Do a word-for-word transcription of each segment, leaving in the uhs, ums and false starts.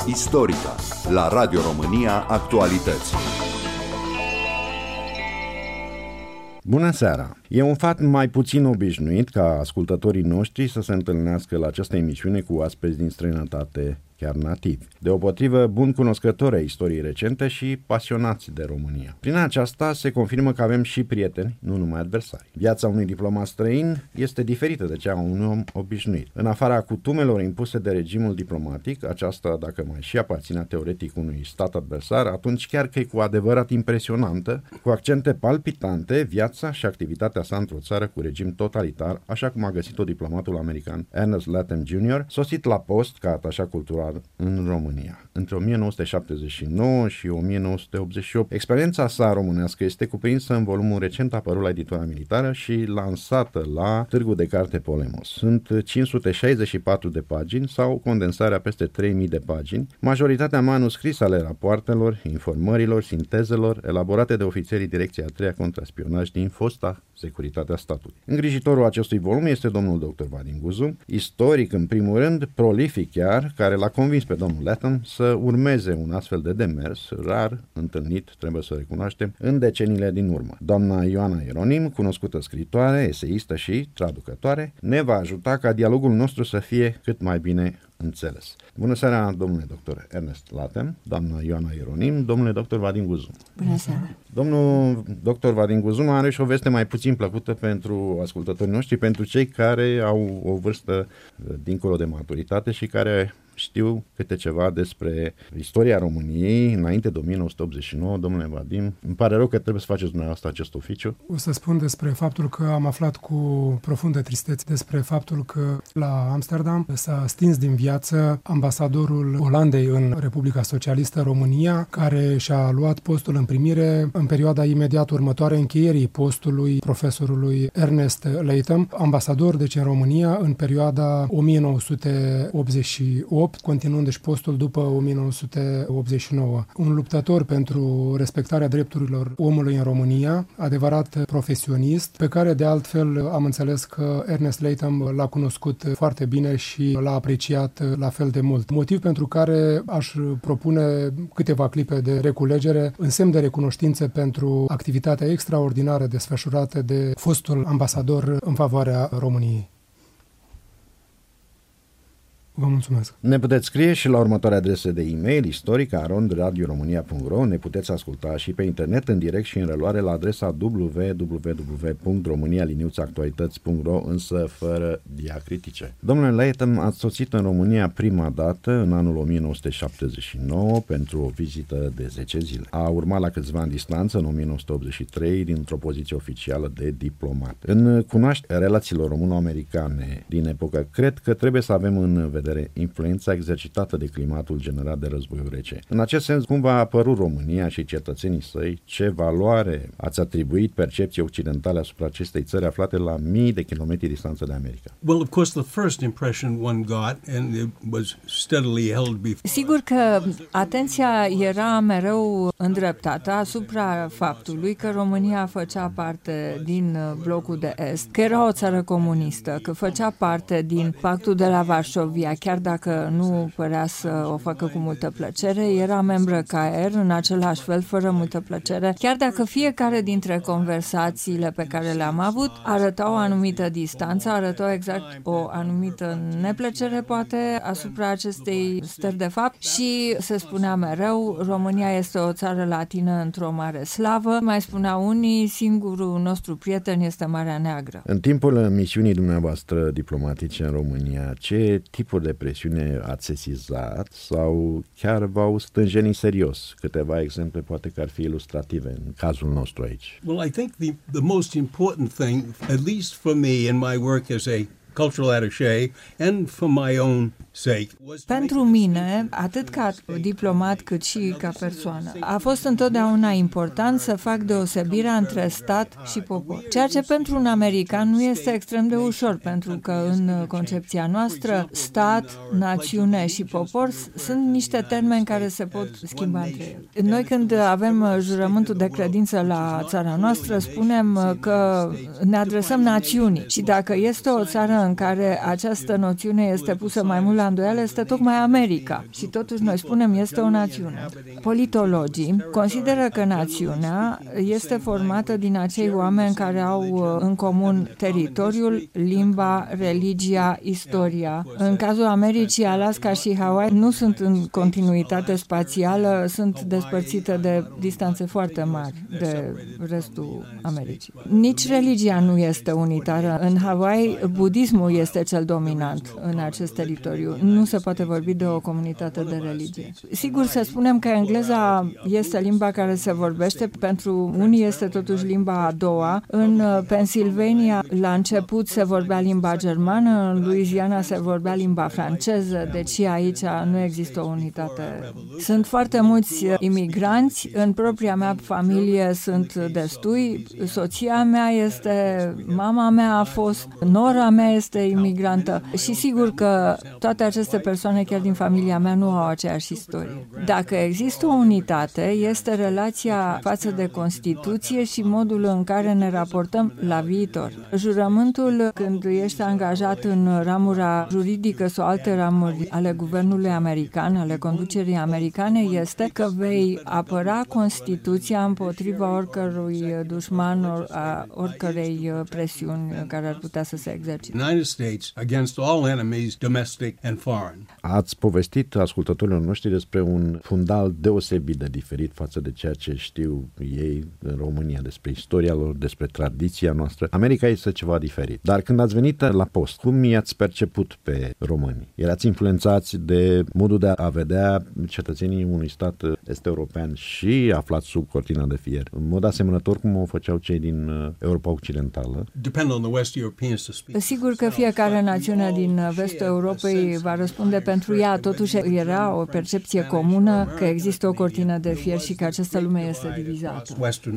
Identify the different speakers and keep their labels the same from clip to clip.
Speaker 1: Istorica, la Radio România Actualități.
Speaker 2: Bună seara! E un fapt mai puțin obișnuit ca ascultătorii noștri să se întâlnească la această emisiune cu oaspeți din străinătate, chiar nativi, deopotrivă bun cunoscători ai istoriei recente și pasionați de România. Prin aceasta se confirmă că avem și prieteni, nu numai adversari. Viața unui diplomat străin este diferită de cea a unui om obișnuit. În afara cutumelor impuse de regimul diplomatic, aceasta, dacă mai și aparține teoretic unui stat adversar, atunci chiar că e cu adevărat impresionantă, cu accente palpitante, viața și activitatea sa într-o țară cu regim totalitar, așa cum a găsit-o diplomatul american Ernest Latham junior, sosit la post ca atașat cultural în România, între o mie nouă sute șaptezeci și nouă și o mie nouă sute optzeci și opt. Experiența sa românească este cuprinsă în volumul recent apărut la editura militară și lansată la Târgu de Carte Polemos. Sunt cinci sute șaizeci și patru de pagini sau condensarea peste trei mii de pagini, majoritatea manuscrise ale rapoartelor, informărilor, sintezelor, elaborate de ofițerii Direcției a treia Contraspionaj din fosta Securitatea Statului. Îngrijitorul acestui volum este domnul doctor Vadim Guzu, istoric în primul rând, prolific chiar, care l-a convins pe domnul Latham să urmeze un astfel de demers, rar întâlnit, trebuie să recunoaștem, în deceniile din urmă. Doamna Ioana Ieronim, cunoscută scritoare, eseistă și traducătoare, ne va ajuta ca dialogul nostru să fie cât mai bine înțeles. Bună seara, domnule doctor Ernest Latham, doamna Ioana Ieronim, domnule doctor Vadim Guzu.
Speaker 3: Bună seara.
Speaker 2: Domnul doctor Vadim Guzu are și o veste mai puțin plăcută pentru ascultătorii noștri, pentru cei care au o vârstă dincolo de maturitate și care știu câte ceva despre istoria României înainte de o mie nouă sute optzeci și nouă. Domnule Vadim, îmi pare rău că trebuie să faceți dumneavoastră acest oficiu.
Speaker 4: O să spun despre faptul că am aflat cu profundă tristețe despre faptul că la Amsterdam s-a stins din viață ambasadorul Olandei în Republica Socialistă România, care și-a luat postul în primire în perioada imediat următoare încheierii postului profesorului Ernest Latham, ambasador deci în România în perioada o mie nouă sute optzeci și opt, continuând deci postul după o mie nouă sute optzeci și nouă. Un luptător pentru respectarea drepturilor omului în România, adevărat profesionist, pe care de altfel am înțeles că Ernest Latham l-a cunoscut foarte bine și l-a apreciat la fel de mult. Motiv pentru care aș propune câteva clipe de reculegere în semn de recunoștință pentru activitatea extraordinară desfășurată de fostul ambasador în favoarea României. Vă mulțumesc.
Speaker 2: Ne puteți scrie și la următoarea adresă de e-mail istorica arond radio românia punct ro. Ne puteți asculta și pe internet în direct și în reluare la adresa w w w punct românia liniuță actualități punct ro, însă fără diacritice. Domnule Latham, ați sosit în România prima dată în anul o mie nouă sute șaptezeci și nouă pentru o vizită de zece zile. A urmat la câțiva ani distanță în o mie nouă sute optzeci și trei dintr-o poziție oficială de diplomat. În cunoașterea relațiilor româno-americane din epocă, cred că trebuie să avem în vedere influența exercitată de climatul generat de războiul rece. În acest sens, cum v-a apărut România și cetățenii săi? Ce valoare ați atribuit percepției occidentale asupra acestei țări aflate la mii de kilometri distanță de America?
Speaker 3: Well, of course, the first impression one got, and it was steadily held before. Sigur că atenția era mereu îndreptată asupra faptului că România făcea parte din blocul de est, că era o țară comunistă, că făcea parte din Pactul de la Varșovia, chiar dacă nu părea să o facă cu multă plăcere, era membră K R, în același fel, fără multă plăcere, chiar dacă fiecare dintre conversațiile pe care le-am avut arătau o anumită distanță, arătau exact o anumită neplăcere, poate, asupra acestei stări de fapt și se spunea mereu, România este o țară latină într-o mare slavă, mai spunea unii, singurul nostru prieten este Marea Neagră.
Speaker 2: În timpul misiunii dumneavoastră diplomatice în România, ce tipuri de presiune ați sesizat sau chiar v-au stânjenit serios? Câteva exemple poate că ar fi ilustrative în cazul nostru aici.
Speaker 3: Well, I think the the most important thing, at least for me in my work as a cultural attaché and for my own sake.
Speaker 5: Pentru mine, atât ca diplomat cât și ca persoană, a fost întotdeauna important să fac deosebirea între stat și popor. Ceea ce pentru un american nu este extrem de ușor, pentru că în concepția noastră, stat, națiune și popor sunt niște termeni care se pot schimba între ele. Noi când avem jurământul de credință la țara noastră, spunem că ne adresăm națiunii și dacă este o țară în care această noțiune este pusă mai mult la îndoială este tocmai America. Și totuși noi spunem este o națiune. Politologii consideră că națiunea este formată din acei oameni care au în comun teritoriul, limba, religia, istoria. În cazul Americii, Alaska și Hawaii nu sunt în continuitate spațială, sunt despărțite de distanțe foarte mari de restul Americii. Nici religia nu este unitară. În Hawaii, budismul este cel dominant în acest teritoriu. Nu se poate vorbi de o comunitate de religie. Sigur, să spunem că engleza este limba care se vorbește, pentru unii este totuși limba a doua. În Pennsylvania, la început se vorbea limba germană, în Louisiana se vorbea limba franceză, deci aici nu există o unitate. Sunt foarte mulți imigranți, în propria mea familie sunt destui, soția mea este, mama mea a fost, nora mea este imigrantă și sigur că toate aceste persoane, chiar din familia mea, nu au aceeași istorie. Dacă există o unitate, este relația față de Constituție și modul în care ne raportăm la viitor. Jurământul, când ești angajat în ramura juridică sau alte ramuri ale guvernului american, ale conducerii americane, este că vei apăra Constituția împotriva oricărui dușman, a oricărei presiuni care ar putea să se exercite.
Speaker 2: Ați povestit ascultătorilor noștri despre un fundal deosebit de diferit față de ceea ce știu ei în România, despre istoria lor, despre tradiția noastră. America este ceva diferit. Dar când ați venit la post, cum i-ați perceput pe români? Erați influențați de modul de a vedea cetățenii unui stat est-european și aflați sub cortina de fier, în mod asemănător cum o făceau cei din Europa Occidentală?
Speaker 5: Sigur că fiecare națiune din vestul Europei va răspunde pentru ea, totuși era o percepție comună că există o cortină de fier și că această lume este divizată.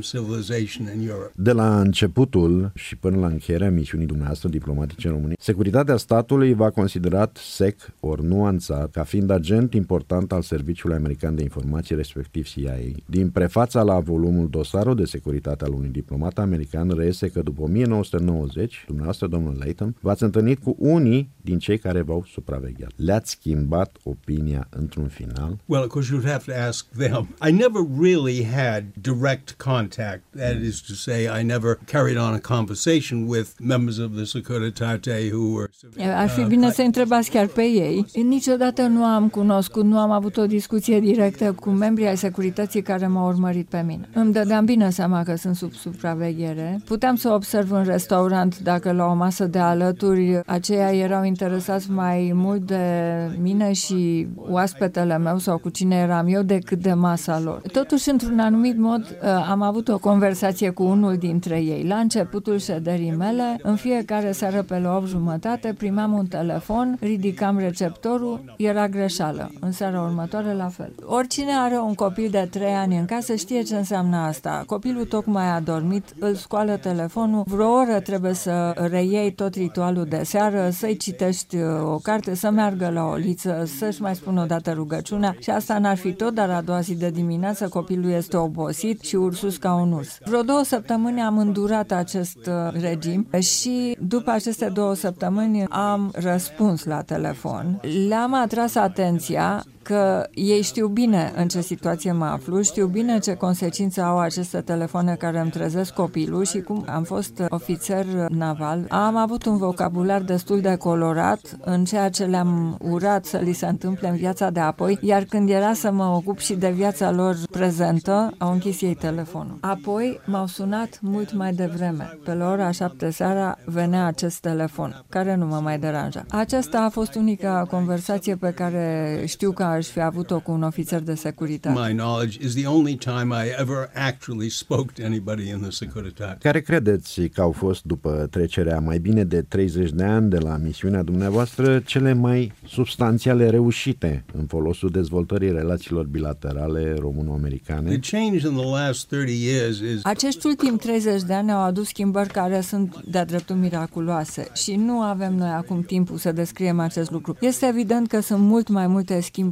Speaker 2: De la începutul și până la încheierea misiunii dumneavoastră diplomatice în România, securitatea statului v-a considerat sec ori nuanțat ca fiind agent important al Serviciului American de Informații, respectiv C I A. Din prefața la volumul Dosarul de securitate al unui diplomat american reiese că după o mie nouă sute nouăzeci, dumneavoastră, domnul Leighton, v-ați întâlnit cu unii din cei care v-au supravegheat. Le-ați schimbat opinia într-un final?
Speaker 6: Well, of course you'd have to ask them. I never really had direct contact. That is to say, I never carried on a conversation with members of the Securitate who were...
Speaker 5: Ar fi bine să întrebați chiar pe ei. Niciodată nu am cunoscut, nu am avut o discuție directă cu membrii ai securității care m-au urmărit pe mine. Îmi dădeam bine seama că sunt sub supraveghere. Puteam să observ în restaurant dacă la o masă de alături aceia erau interesați mai mult de mine și oaspetele meu sau cu cine eram eu decât de masa lor. Totuși, într-un anumit mod, am avut o conversație cu unul dintre ei. La începutul șederii mele, în fiecare seară pe la opt jumătate, primeam un telefon, ridicam receptorul, era greșeală. În seara următoare, la fel. Oricine are un copil de trei ani în casă știe ce înseamnă asta. Copilul tocmai a dormit, îl scoală telefonul, vreo oră trebuie să reiei tot ritualul de seară, să-i citești o carte, să meargă la o liță, să-și mai spună o dată rugăciunea și asta n-ar fi tot, dar a doua zi de dimineață copilul este obosit și ursus ca un urs. Vreo două săptămâni am îndurat acest regim și după aceste două săptămâni am răspuns la telefon. Le-am atras atenția că ei știu bine în ce situație mă aflu, știu bine ce consecințe au aceste telefoane care îmi trezesc copilul și cum am fost ofițer naval. Am avut un vocabular destul de colorat în ceea ce le-am urat să li se întâmple în viața de apoi, iar când era să mă ocup și de viața lor prezentă, au închis ei telefonul. Apoi m-au sunat mult mai devreme. Pe la ora șapte seara venea acest telefon, care nu mă mai deranja. Aceasta a fost unica conversație pe care știu că aș fi avut-o cu un ofițer de securitate.
Speaker 6: My knowledge is the only time I ever actually spoke to anybody in the Securitate.
Speaker 2: Care credeți că au fost, după trecerea mai bine de treizeci de ani de la misiunea dumneavoastră, cele mai substanțiale reușite în folosul dezvoltării relațiilor bilaterale româno-americane?
Speaker 6: The change in the last thirty years is...
Speaker 5: Acești ultimi treizeci de ani au adus schimbări care sunt de-a dreptul miraculoase și nu avem noi acum timpul să descriem acest lucru. Este evident că sunt mult mai multe schimburi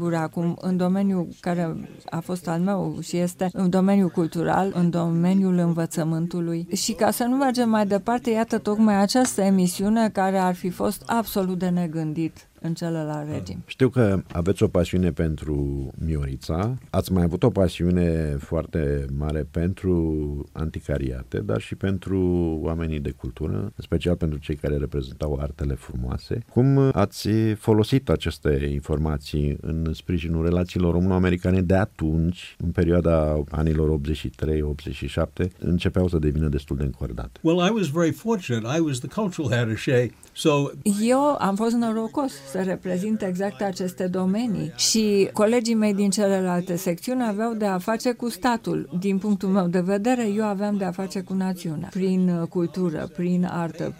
Speaker 5: sigur acum în domeniul care a fost al meu și este în domeniul cultural, în domeniul învățământului. Și ca să nu mergem mai departe, iată tocmai această emisiune care ar fi fost absolut de negândit în celălalt regim.
Speaker 2: Știu că aveți o pasiune pentru Miorița, ați mai avut o pasiune foarte mare pentru anticariate, dar și pentru oamenii de cultură, în special pentru cei care reprezentau artele frumoase. Cum ați folosit aceste informații în sprijinul relațiilor româno-americane de atunci, în perioada anilor optzeci și trei optzeci și șapte, începeau să devină destul de încordate?
Speaker 6: Well, I was very fortunate. I was the cultural attaché, so
Speaker 5: eu am fost norocos să reprezint exact aceste domenii și colegii mei din celelalte secțiuni aveau de a face cu statul. Din punctul meu de vedere, eu aveam de a face cu națiunea, prin cultură, prin artă.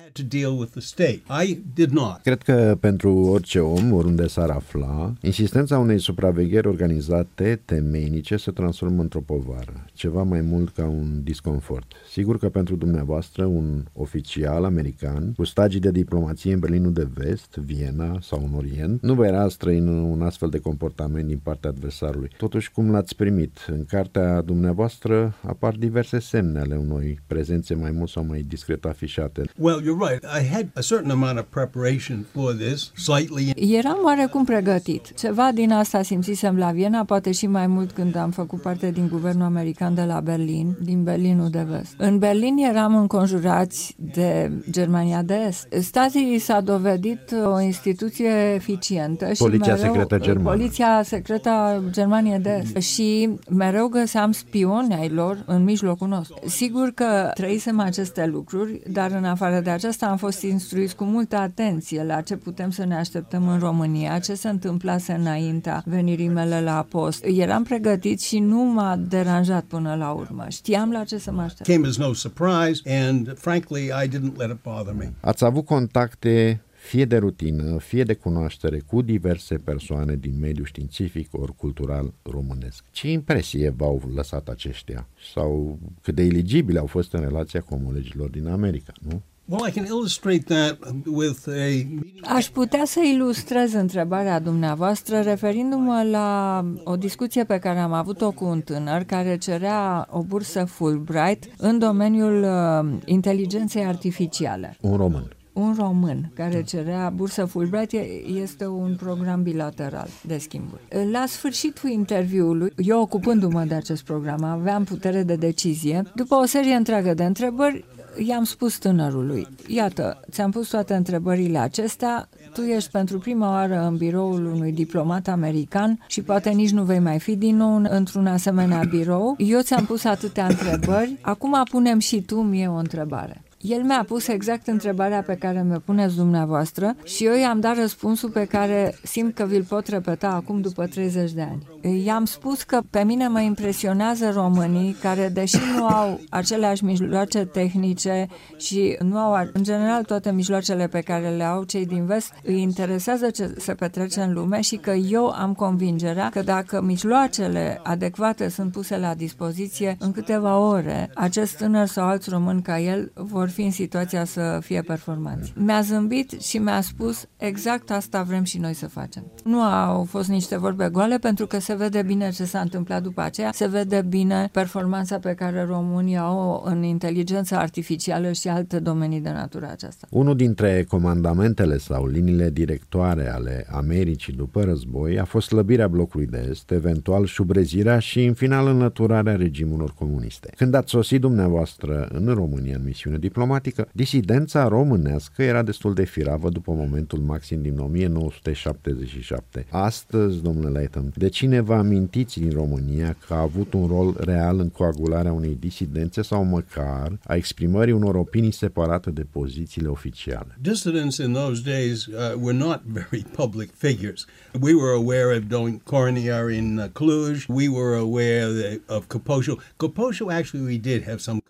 Speaker 2: Cred că pentru orice om, oriunde s-ar afla, insistența unei supravegheri organizate temeinice se transformă într-o povară, ceva mai mult ca un disconfort. Sigur că pentru dumneavoastră, un oficial american cu stagii de diplomație în Berlinul de Vest, Viena sau în Orient, nu vă era străin un astfel de comportament din partea adversarului. Totuși, cum l-ați primit? În cartea dumneavoastră apar diverse semne ale unei prezențe mai mult sau mai discret afișate.
Speaker 6: Well, you're right. I had a certain amount of preparation for this, slightly.
Speaker 5: Eram oarecum pregătit. Ceva din asta simțisem la Viena, poate și mai mult când am făcut parte din guvernul american de la Berlin, din Berlinul de Vest. În Berlin eram înconjurați de Germania de Est. Stasi s-a dovedit o instituție eficientă și
Speaker 2: Poliția
Speaker 5: mereu,
Speaker 2: secretă germană.
Speaker 5: Poliția secretă a Germaniei de Est. Și mereu găseam spioni ai lor în mijlocul nostru. Sigur că trăisem aceste lucruri, dar în afară de aceasta am fost instruiți cu multă atenție la ce putem să ne așteptăm în România, ce se întâmplase înaintea venirii mele la post. Eram pregătit și nu m-a deranjat până la urmă. Știam la ce să mă aștept.
Speaker 6: Came as no surprise and frankly I didn't let it bother me.
Speaker 2: Ați avut contacte fie de rutină, fie de cunoaștere cu diverse persoane din mediul științific ori cultural românesc. Ce impresie v-au lăsat aceștia? Sau cât de eligibili au fost în relația cu omologilor din America, nu?
Speaker 6: Well, I can illustrate that with a...
Speaker 5: Aș putea să ilustrez întrebarea dumneavoastră referindu-mă la o discuție pe care am avut-o cu un tânăr care cerea o bursă Fulbright în domeniul uh, inteligenței artificiale.
Speaker 2: Un român.
Speaker 5: Un român care cerea bursă Fulbright, este un program bilateral de schimburi. La sfârșitul interviului, eu ocupându-mă de acest program, aveam putere de decizie. După o serie întreagă de întrebări, i-am spus tânărului: iată, ți-am pus toate întrebările acestea, tu ești pentru prima oară în biroul unui diplomat american și poate nici nu vei mai fi din nou într-un asemenea birou. Eu ți-am pus atâtea întrebări, acum punem și tu mie o întrebare. El mi-a pus exact întrebarea pe care mi-o puneți dumneavoastră și eu i-am dat răspunsul pe care simt că vi-l pot repeta acum după treizeci de ani. I-am spus că pe mine mă impresionează românii care, deși nu au aceleași mijloace tehnice și nu au, în general, toate mijloacele pe care le au cei din vest, îi interesează ce se petrece în lume și că eu am convingerea că dacă mijloacele adecvate sunt puse la dispoziție, în câteva ore, acest tânăr sau alți români ca el vor fi în situația să fie performanți. Mi-a zâmbit și mi-a spus: exact asta vrem și noi să facem. Nu au fost niște vorbe goale, pentru că se vede bine ce s-a întâmplat după aceea, se vede bine performanța pe care românii au în inteligența artificială și alte domenii de natură aceasta.
Speaker 2: Unul dintre comandamentele sau liniile directoare ale Americii după război a fost slăbirea blocului de est, eventual șubrezirea și, în final, înlăturarea regimurilor comuniste. Când ați sosit dumneavoastră în România în misiune diplomatică, disidența românească era destul de firavă după momentul maxim din o mie nouă sute șaptezeci și șapte. Astăzi, domnule Leighton, de cine vă amintiți din România că a avut un rol real în coagularea unei disidențe sau măcar a exprimării unor opinii separate de pozițiile oficiale?
Speaker 6: Dissidents in those days uh, were not very public figures. We were aware of Don Cornier in uh, Cluj. We were aware of Copoșu. Copoșu, actually, we did have some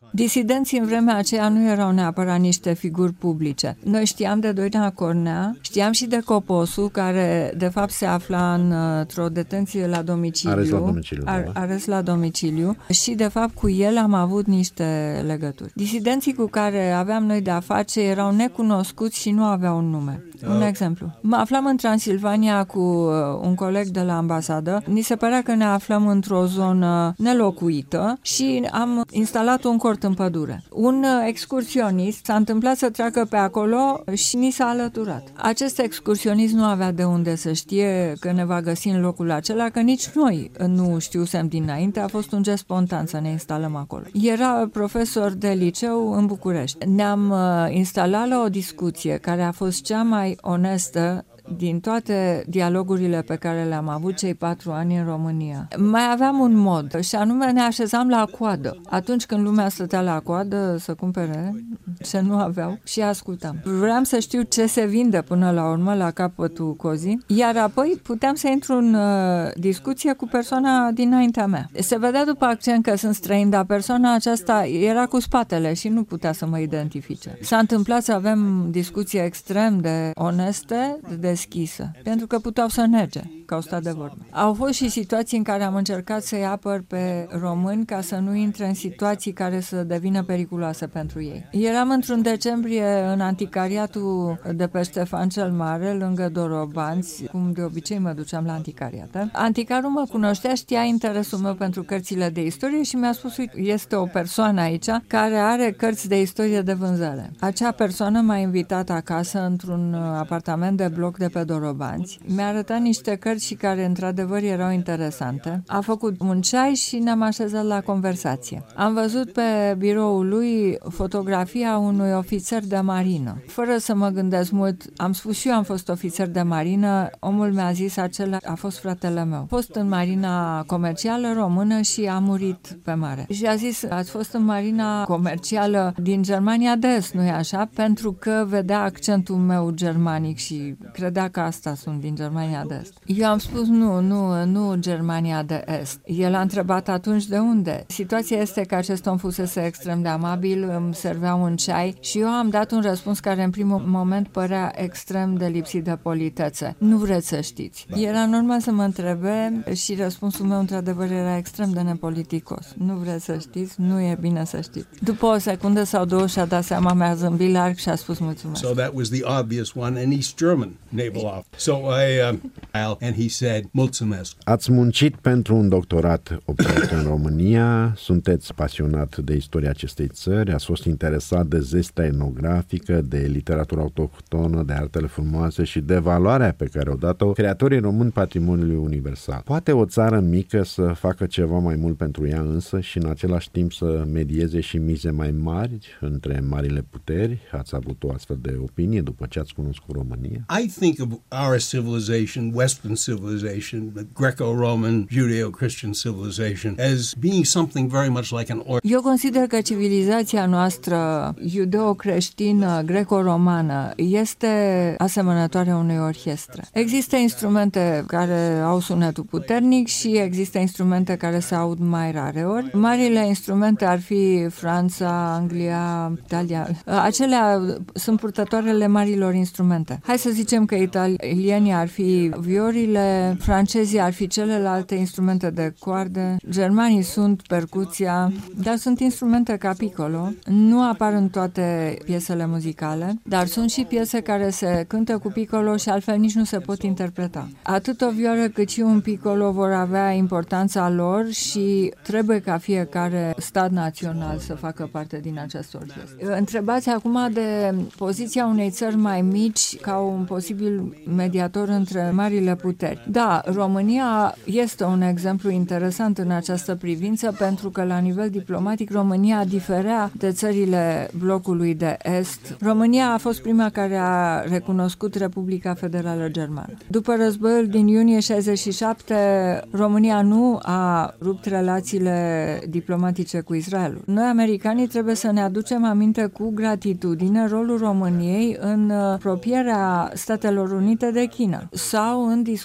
Speaker 5: Disidenții în vremea aceea nu erau neapărat niște figuri publice. Noi știam de Doina Cornea, știam și de Coposu, care de fapt se afla într-o detenție la domiciliu.
Speaker 2: Arest la domiciliu.
Speaker 5: Ar, arest la domiciliu și de fapt cu el am avut niște legături. Disidenții cu care aveam noi de-a face erau necunoscuți și nu aveau un nume. Un exemplu. Mă aflam în Transilvania cu un coleg de la ambasadă. Ni se părea că ne aflăm într-o zonă nelocuită și am instalat un cort în pădure. Un excursionist s-a întâmplat să treacă pe acolo și ni s-a alăturat. Acest excursionist nu avea de unde să știe că ne va găsi în locul acela, că nici noi nu știusem dinainte, a fost un gest spontan să ne instalăm acolo. Era profesor de liceu în București. Ne-am instalat la o discuție care a fost cea mai onestă din toate dialogurile pe care le-am avut cei patru ani în România. Mai aveam un mod și anume ne așezam la coadă. Atunci când lumea stătea la coadă să cumpere ce nu aveau și ascultam. Vreau să știu ce se vinde până la urmă la capătul cozii, iar apoi puteam să intru în uh, discuție cu persoana dinaintea mea. Se vedea după accent că sunt străin, dar persoana aceasta era cu spatele și nu putea să mă identifice. S-a întâmplat să avem discuții extrem de oneste, de deschisă, pentru că puteau să nege, că au stat de vorbă. Au fost și situații în care am încercat să-i apăr pe români ca să nu intre în situații care să devină periculoase pentru ei. Eram într-un decembrie în anticariatul de pe Ștefan cel Mare, lângă Dorobanți, cum de obicei mă duceam la anticariată. Anticarul mă cunoștea, știa interesul meu pentru cărțile de istorie și mi-a spus, uite, este o persoană aici care are cărți de istorie de vânzare. Acea persoană m-a invitat acasă într-un apartament de bloc de pe Dorobanți. Mi-a arătat niște cărți și care într-adevăr erau interesante. A făcut un ceai și ne-am așezat la conversație. Am văzut pe biroul lui fotografia unui ofițer de marină. Fără să mă gândesc mult, am spus și eu am fost ofițer de marină, omul mi-a zis acela a fost fratele meu. A fost în marina comercială română și a murit pe mare. Și a zis, ați fost în marina comercială din Germania de Est, nu-i așa? Pentru că vedea accentul meu germanic și credea că asta sunt din Germania de Est. Eu am spus nu, nu, nu Germania de Est. El a întrebat atunci de unde. Situația este că acest om fusese extrem de amabil, îmi servea un ceai și eu am dat un răspuns care în primul moment părea extrem de lipsit de politețe. Nu vreți să știți. Era normal să mă întrebe și răspunsul meu într-adevăr era extrem de nepoliticos. Nu vreți să știți, nu e bine să știți. După o secundă sau două și-a dat seama, mi-a zâmbit larg și a spus mulțumesc.
Speaker 6: So that was the obvious one, an East German naval officer. So I, um, and he said, mulțumesc.
Speaker 2: Ați muncit pentru un doctorat obținut în România, sunteți pasionat de istoria acestei țări, ați fost interesat de zestea etnografică, de literatura autohtonă, de artele frumoase și de valoarea pe care o dat-o creatorii români patrimoniului universal. Poate o țară mică să facă ceva mai mult pentru ea însă și în același timp să medieze și mize mai mari între marile puteri? Ați avut o astfel de opinie după ce ați cunoscut România?
Speaker 6: I think of our civilization, Western civilization, the Greco-Roman, Judeo-Christian civilization, as being something very much like an orchestra.
Speaker 5: Eu consider că civilizația noastră judeo-creștină, greco-romană, este asemănătoare unei orchestre. Există instrumente care au sunetul puternic și există instrumente care se aud mai rare ori. Marile instrumente ar fi Franța, Anglia, Italia. Acelea sunt purtătoarele marilor instrumente. Hai să zicem că italienii ar fi viorile, francezii ar fi celelalte instrumente de coarde, germanii sunt percuția, dar sunt instrumente ca piccolo. Nu apar în toate piesele muzicale, dar sunt și piese care se cântă cu piccolo și altfel nici nu se pot interpreta. Atât o violă cât și un piccolo vor avea importanța lor și trebuie ca fiecare stat național să facă parte din această orchestră. Întrebați acum de poziția unei țări mai mici ca un posibil mediator între marile puteri. Da, România este un exemplu interesant în această privință pentru că la nivel diplomatic România diferea de țările blocului de est. România a fost prima care a recunoscut Republica Federală Germană. După războiul din iunie șaizeci și șapte, România nu a rupt relațiile diplomatice cu Israelul. Noi, americanii, trebuie să ne aducem aminte cu gratitudine rolul României în apropierea Statelor Unite de China sau în discuții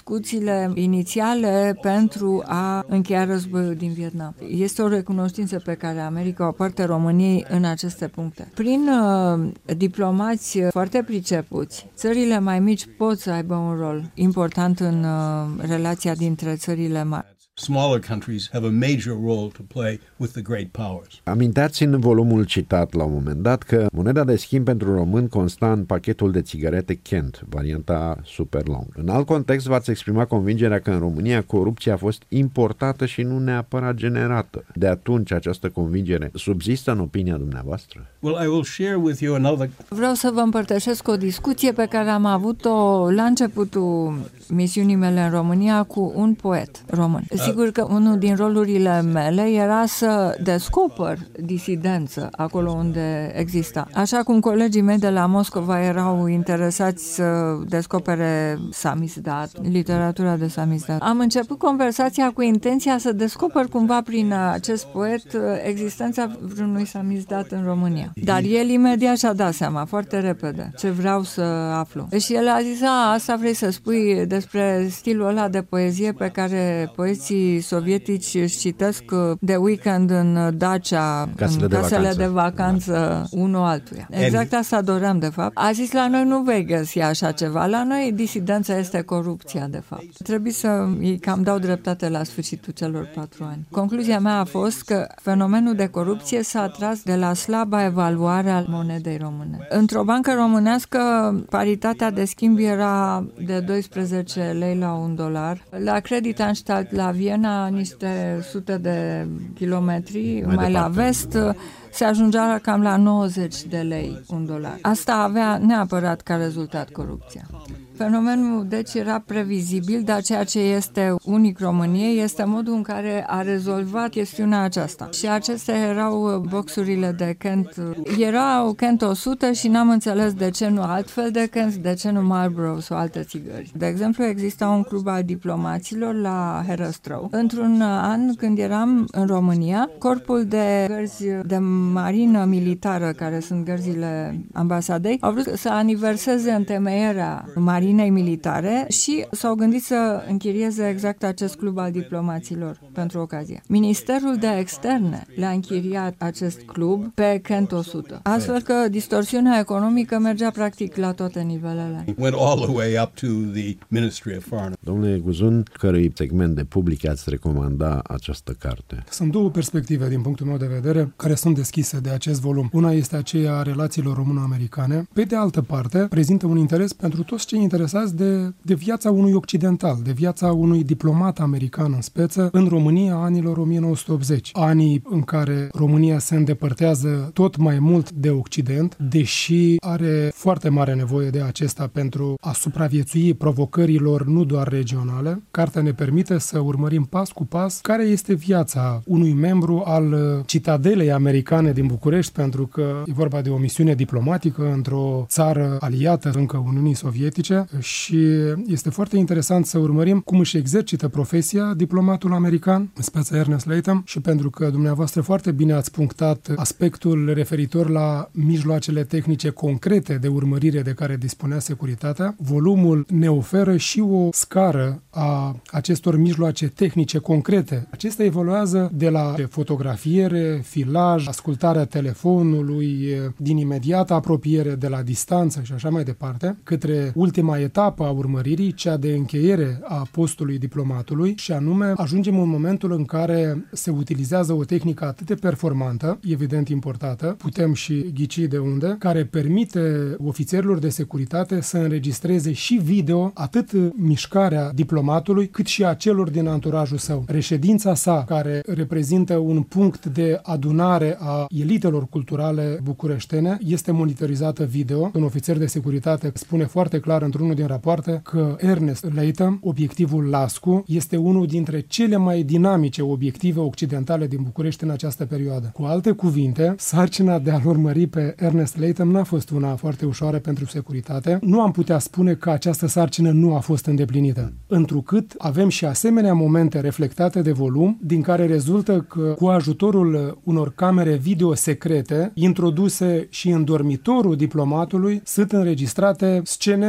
Speaker 5: discuțiile inițiale pentru a încheia războiul din Vietnam. Este o recunoștință pe care America o poartă României în aceste puncte. Prin uh, diplomați foarte pricepuți, țările mai mici pot să aibă un rol important în uh, relația dintre țările mari.
Speaker 6: Smaller countries have a major role to play with the great powers.
Speaker 2: Aminteați în volumul citat la un moment dat că moneda de schimb pentru români consta în pachetul de țigarete Kent, varianta super long. În alt context v-ați exprimat convingerea că în România corupția a fost importată și nu neapărat generată. De atunci această convingere subzistă în opinia dumneavoastră?
Speaker 6: Well, I will share with you another...
Speaker 5: Vreau să vă împărtășesc o discuție pe care am avut-o la începutul misiunii mele în România cu un poet român. Sigur că unul din rolurile mele era să descoper disidență acolo unde exista. Așa cum colegii mei de la Moscova erau interesați să descopere samizdat, literatura de samizdat. Am început conversația cu intenția să descoper cumva prin acest poet existența vreunui samizdat în România. Dar el imediat și-a dat seama, foarte repede, ce vreau să aflu. Și el a zis, a, asta vrei să spui despre stilul ăla de poezie pe care poeții sovietici își citesc de weekend în Dacia,
Speaker 2: casele
Speaker 5: în
Speaker 2: de
Speaker 5: casele
Speaker 2: vacanță,
Speaker 5: de vacanță da. unul altuia. Exact asta doream, de fapt. A zis, la noi nu vei găsi așa ceva. La noi disidența este corupția, de fapt. Trebuie să îi cam dau dreptate la sfârșitul celor patru ani. Concluzia mea a fost că fenomenul de corupție s-a atras de la slaba evaluare a monedei române. Într-o bancă românească, paritatea de schimb era de doisprezece lei la un dolar. La Creditanstalt la Viena, niște sute de kilometri mai, mai la vest, se ajungea cam la nouăzeci de lei un dolar. Asta avea neapărat ca rezultat corupția. Fenomenul, deci, era previzibil, dar ceea ce este unic României este modul în care a rezolvat chestiunea aceasta. Și acestea erau boxurile de Kent. Erau Kent o sută și n-am înțeles de ce nu altfel de Kent, de ce nu Marlboro sau alte țigări. De exemplu, exista un club al diplomaților la Herăstrău. Într-un an, când eram în România, corpul de gărzi de marină militară, care sunt gărzile ambasadei, au vrut să aniverseze întemeierea marinei militare și s-au gândit să închirieze exact acest club al diplomaților pentru ocazie. Ministerul de Externe le-a închiriat acest club pe Kent o sută. Astfel că distorsiunea economică mergea practic la toate nivelele.
Speaker 6: Went all the way up to the Ministry of Foreign.
Speaker 2: Domnule Guzun, cărui segment de public ați recomanda această carte?
Speaker 4: Sunt două perspective din punctul meu de vedere care sunt deschise de acest volum. Una este aceea a relațiilor româno-americane. Pe de altă parte, prezintă un interes pentru toți cei interesați de, de viața unui occidental, de viața unui diplomat american în speță în România anilor o mie nouă sute optzeci. Anii în care România se îndepărtează tot mai mult de Occident, deși are foarte mare nevoie de acesta pentru a supraviețui provocărilor nu doar regionale. Cartea ne permite să urmărim pas cu pas care este viața unui membru al citadelei americane din București, pentru că e vorba de o misiune diplomatică într-o țară aliată încă Uniunii Sovietice și este foarte interesant să urmărim cum își exercită profesia diplomatul american, în speță Ernest Latham, și pentru că dumneavoastră foarte bine ați punctat aspectul referitor la mijloacele tehnice concrete de urmărire de care dispunea securitatea, volumul ne oferă și o scară a acestor mijloace tehnice concrete. Acestea evoluează de la fotografiere, filaj, ascultarea telefonului, din imediată apropiere, de la distanță și așa mai departe, către ultima etapă a urmăririi, cea de încheiere a postului diplomatului, și anume ajungem în momentul în care se utilizează o tehnică atât de performantă, evident importată, putem și ghici de unde, care permite ofițerilor de securitate să înregistreze și video atât mișcarea diplomatului, cât și a celor din anturajul său. Reședința sa, care reprezintă un punct de adunare a elitelor culturale bucureștene, este monitorizată video. Un ofițer de securitate spune foarte clar într-unul din rapoarte că Ernest Latham, obiectivul Lascu, este unul dintre cele mai dinamice obiective occidentale din București în această perioadă. Cu alte cuvinte, sarcina de a-l urmări pe Ernest Latham n-a fost una foarte ușoară pentru securitate. Nu am putea spune că această sarcină nu a fost îndeplinită, întrucât avem și asemenea momente reflectate de volum, din care rezultă că cu ajutorul unor camere video secrete, introduse și în dormitorul diplomatului, sunt înregistrate scene din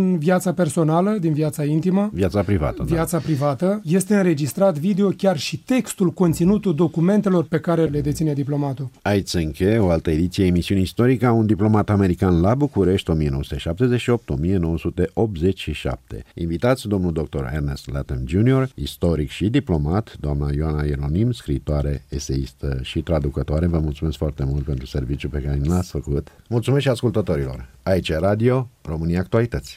Speaker 4: din viața personală, din viața intimă,
Speaker 2: viața privată.
Speaker 4: Viața
Speaker 2: da.
Speaker 4: privată. Este înregistrat video, chiar și textul, conținutul documentelor pe care le deține diplomatul.
Speaker 2: Aici se încheie o altă ediție a emisiunii istorică a Un diplomat american la București, o mie nouă sute șaptezeci și opt - o mie nouă sute optzeci și șapte. Invitați domnul doctor Ernest Latham junior, istoric și diplomat, doamna Ioana Ieronim, scriitoare, eseistă și traducătoare. Vă mulțumesc foarte mult pentru serviciul pe care l-ați făcut. Mulțumesc și ascultătorilor. Aici e Radio România Actualități.